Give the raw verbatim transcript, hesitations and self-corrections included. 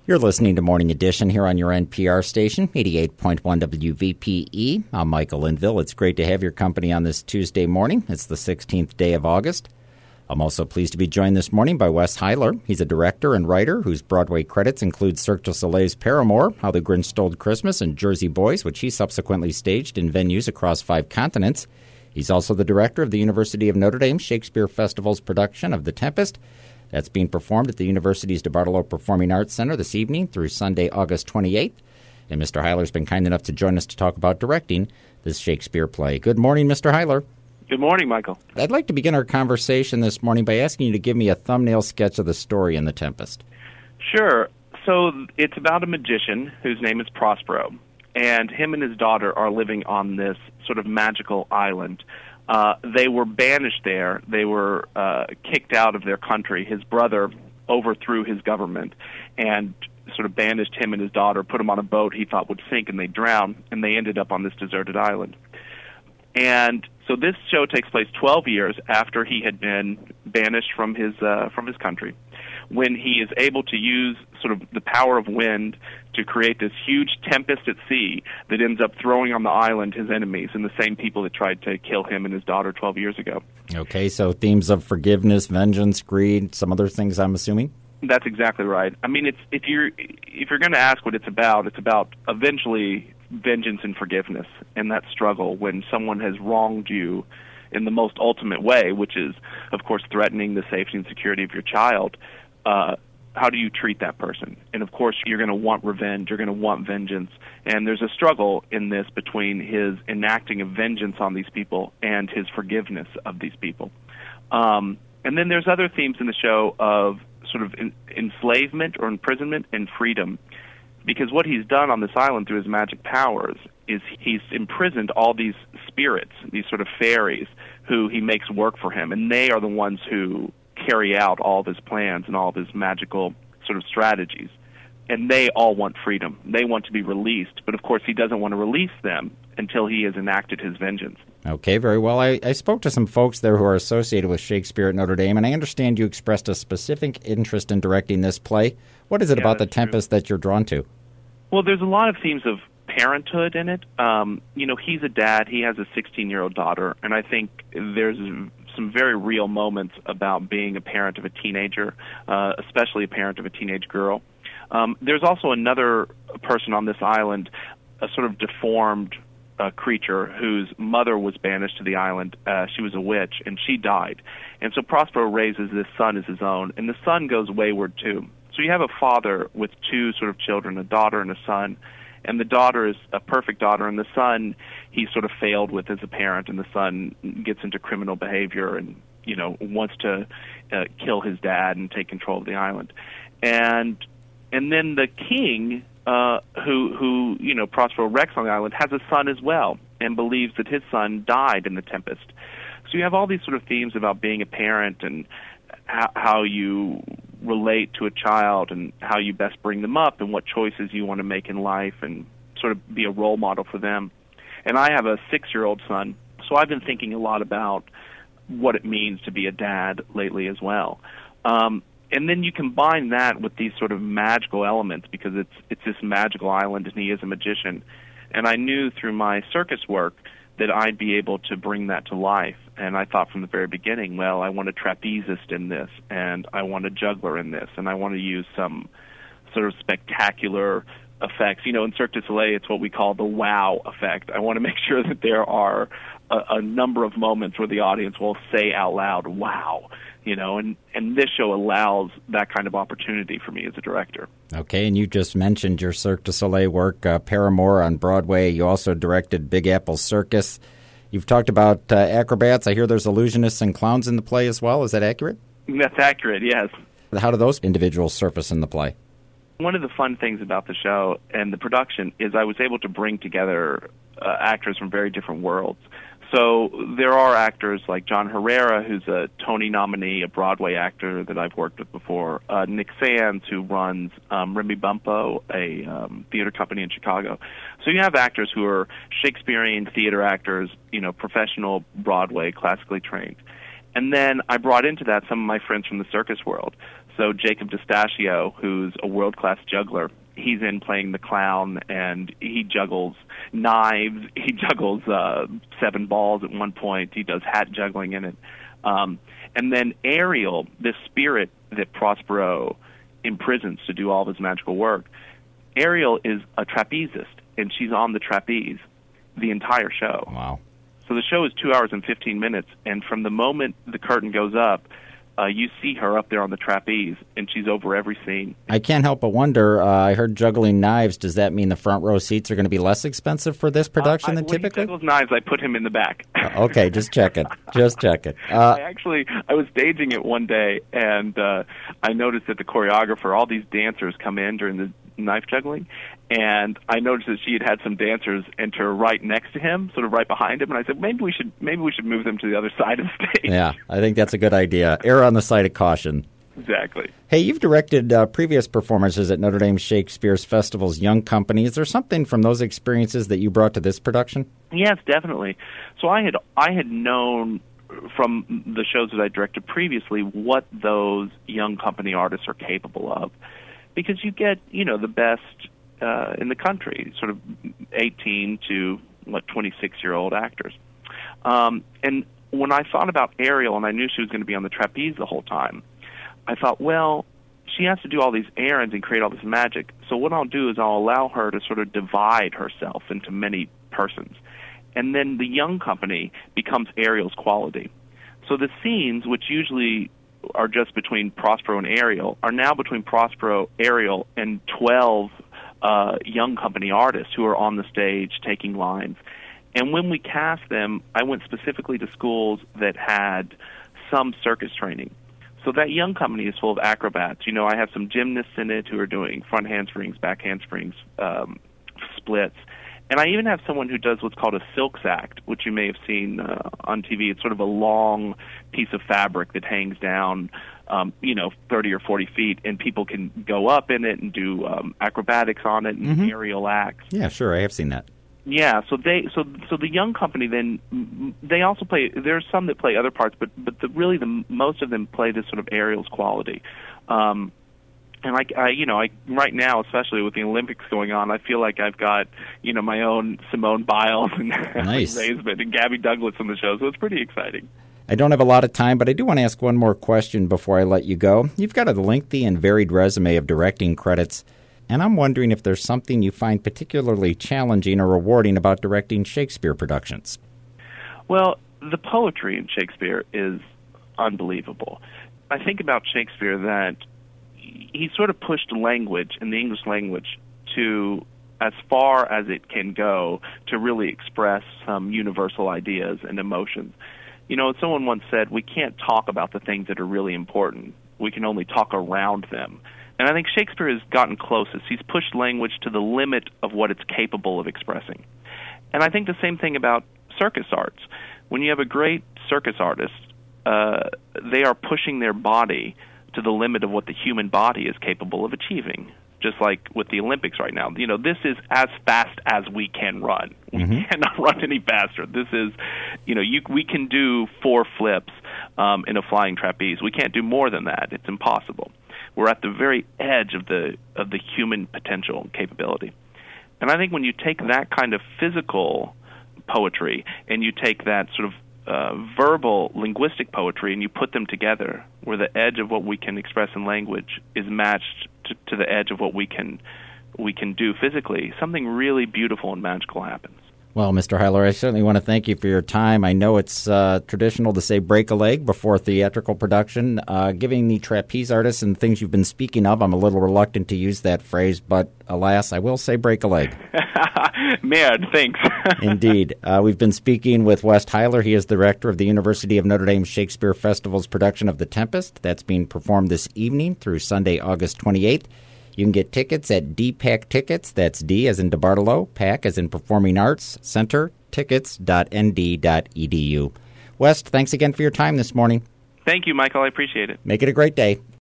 You're listening to Morning Edition here on your N P R station, eighty-eight point one W V P E. I'm Michael Linville. It's great to have your company on this Tuesday morning. It's the sixteenth day of August. I'm also pleased to be joined this morning by Wes Heiler. He's a director and writer whose Broadway credits include Cirque du Soleil's Paramour, How the Grinch Stole Christmas, and Jersey Boys, which he subsequently staged in venues across five continents. He's also the director of the University of Notre Dame Shakespeare Festival's production of The Tempest. That's being performed at the university's DeBartolo Performing Arts Center this evening through Sunday, August twenty-eighth. And Mister Heiler's been kind enough to join us to talk about directing this Shakespeare play. Good morning, Mister Heiler. Good morning, Michael. I'd like to begin our conversation this morning by asking you to give me a thumbnail sketch of the story in The Tempest. Sure. So it's about a magician whose name is Prospero, and him and his daughter are living on this sort of magical island. Uh, they were banished there. They were uh, kicked out of their country. His brother overthrew his government and sort of banished him and his daughter, put them on a boat he thought would sink, and they drowned, and they ended up on this deserted island. And so this show takes place twelve years after he had been banished from his uh, from his country, when he is able to use sort of the power of wind to create this huge tempest at sea that ends up throwing on the island his enemies and the same people that tried to kill him and his daughter twelve years ago. Okay, so themes of forgiveness, vengeance, greed, some other things, I'm assuming? That's exactly right. I mean, it's if you're if you're going to ask what it's about, it's about eventually vengeance and forgiveness and that struggle when someone has wronged you in the most ultimate way, which is, of course, threatening the safety and security of your child. Uh, how do you treat that person? And, of course, you're going to want revenge. You're going to want vengeance. And there's a struggle in this between his enacting of vengeance on these people and his forgiveness of these people. Um, and then there's other themes in the show of sort of in, enslavement or imprisonment and freedom. Because what he's done on this island through his magic powers is he's imprisoned all these spirits, these sort of fairies, who he makes work for him. And they are the ones who carry out all of his plans and all of his magical sort of strategies. And they all want freedom. They want to be released. But, of course, he doesn't want to release them until he has enacted his vengeance. Okay, very well. I, I spoke to some folks there who are associated with Shakespeare at Notre Dame, and I understand you expressed a specific interest in directing this play. What is it yeah, about The Tempest true. that you're drawn to? Well, there's a lot of themes of parenthood in it. Um, you know, he's a dad. He has a sixteen-year-old daughter, and I think there's some very real moments about being a parent of a teenager, uh, especially a parent of a teenage girl. Um, there's also another person on this island, a sort of deformed uh, creature whose mother was banished to the island. Uh, she was a witch, and she died. And so Prospero raises this son as his own, and the son goes wayward too. So you have a father with two sort of children, a daughter and a son, and the daughter is a perfect daughter, and the son he sort of failed with as a parent, and the son gets into criminal behavior and, you know, wants to uh, kill his dad and take control of the island. And and then the king, uh, who, who, you know, Prospero wrecks on the island, has a son as well and believes that his son died in the tempest. So you have all these sort of themes about being a parent and how, how you relate to a child and how you best bring them up and what choices you want to make in life and sort of be a role model for them. And I have a six-year-old son, so I've been thinking a lot about what it means to be a dad lately as well. Um, and then you combine that with these sort of magical elements because it's it's this magical island and he is a magician. And I knew through my circus work that I'd be able to bring that to life. And I thought from the very beginning, well, I want a trapezist in this, and I want a juggler in this, and I want to use some sort of spectacular effects. You know, in Cirque du Soleil, it's what we call the wow effect. I want to make sure that there are a, a number of moments where the audience will say out loud, wow, you know, and, and this show allows that kind of opportunity for me as a director. Okay, and you just mentioned your Cirque du Soleil work, uh, Paramour on Broadway. You also directed Big Apple Circus. You've talked about uh, acrobats. I hear there's illusionists and clowns in the play as well. Is that accurate? That's accurate, yes. How do those individuals surface in the play? One of the fun things about the show and the production is I was able to bring together uh, actors from very different worlds. So there are actors like John Herrera, who's a Tony nominee, a Broadway actor that I've worked with before, uh, Nick Sands, who runs um, Remy Bumpo, a um, theater company in Chicago. So you have actors who are Shakespearean theater actors, you know, professional Broadway, classically trained. And then I brought into that some of my friends from the circus world. So Jacob D'Estachio, who's a world-class juggler, he's in playing the clown, and he juggles knives. He juggles uh, seven balls at one point. He does hat juggling in it. Um, and then Ariel, this spirit that Prospero imprisons to do all of his magical work, Ariel is a trapezist, and she's on the trapeze the entire show. Wow. So the show is two hours and fifteen minutes, and from the moment the curtain goes up, uh, you see her up there on the trapeze, and she's over every scene. I can't help but wonder, uh, I heard juggling knives. Does that mean the front row seats are going to be less expensive for this production uh, I, than typically? When he juggles knives, I put him in the back. uh, okay, just check it. Just check it. Uh, I actually, I was staging it one day, and uh, I noticed that the choreographer, all these dancers come in during the knife juggling, and I noticed that she had had some dancers enter right next to him, sort of right behind him, and I said, maybe we should maybe we should move them to the other side of the stage. Yeah, I think that's a good idea. Err on the side of caution. Exactly. Hey, you've directed uh, previous performances at Notre Dame Shakespeare's Festival's Young Company. Is there something from those experiences that you brought to this production? Yes, definitely. So I had I had known from the shows that I directed previously what those young company artists are capable of, because you get, you know, the best uh, in the country, sort of eighteen to what twenty-six-year-old actors. Um, and when I thought about Ariel, and I knew she was going to be on the trapeze the whole time, I thought, well, she has to do all these errands and create all this magic. So what I'll do is I'll allow her to sort of divide herself into many persons. And then the young company becomes Ariel's quality. So the scenes, which usually are just between Prospero and Ariel, are now between Prospero, Ariel, and twelve uh, young company artists who are on the stage taking lines. And when we cast them, I went specifically to schools that had some circus training. So that young company is full of acrobats. You know, I have some gymnasts in it who are doing front handsprings, back handsprings, um, splits. And I even have someone who does what's called a silk sack, which you may have seen uh, on T V. It's sort of a long piece of fabric that hangs down, um, you know, thirty or forty feet, and people can go up in it and do um, acrobatics on it and mm-hmm. aerial acts. Yeah, sure, I have seen that. Yeah, so they so so the young company then they also play. There's some that play other parts, but but the, really the most of them play this sort of Ariel's quality. Um, And I, I, you know, I right now, especially with the Olympics going on, I feel like I've got, you know, my own Simone Biles and nice. Raisman and Gabby Douglas on the show, so it's pretty exciting. I don't have a lot of time, but I do want to ask one more question before I let you go. You've got a lengthy and varied resume of directing credits, and I'm wondering if there's something you find particularly challenging or rewarding about directing Shakespeare productions. Well, the poetry in Shakespeare is unbelievable. I think about Shakespeare that he sort of pushed language, in the English language, to as far as it can go to really express some universal ideas and emotions. You know, someone once said, we can't talk about the things that are really important. We can only talk around them. And I think Shakespeare has gotten closest. He's pushed language to the limit of what it's capable of expressing. And I think the same thing about circus arts. When you have a great circus artist, uh, they are pushing their body to the limit of what the human body is capable of achieving, just like with the Olympics right now. You know, this is as fast as we can run. We mm-hmm. cannot run any faster. This is, you know, you, we can do four flips um, in a flying trapeze. We can't do more than that. It's impossible. We're at the very edge of the of the human potential and capability. And I think when you take that kind of physical poetry and you take that sort of Uh, verbal, linguistic poetry, and you put them together, where the edge of what we can express in language is matched to, to the edge of what we can we can do physically, something really beautiful and magical happens. Well, Mister Heiler, I certainly want to thank you for your time. I know it's uh, traditional to say break a leg before theatrical production. Uh, giving the trapeze artists and things you've been speaking of, I'm a little reluctant to use that phrase, but alas, I will say break a leg. Man, thanks. Indeed. Uh, we've been speaking with West Heiler. He is the director of the University of Notre Dame Shakespeare Festival's production of The Tempest. That's being performed this evening through Sunday, August twenty-eighth. You can get tickets at D PAC Tickets. That's D as in DeBartolo, PAC as in Performing Arts Center, tickets dot n d dot e d u. West, thanks again for your time this morning. Thank you, Michael. I appreciate it. Make it a great day.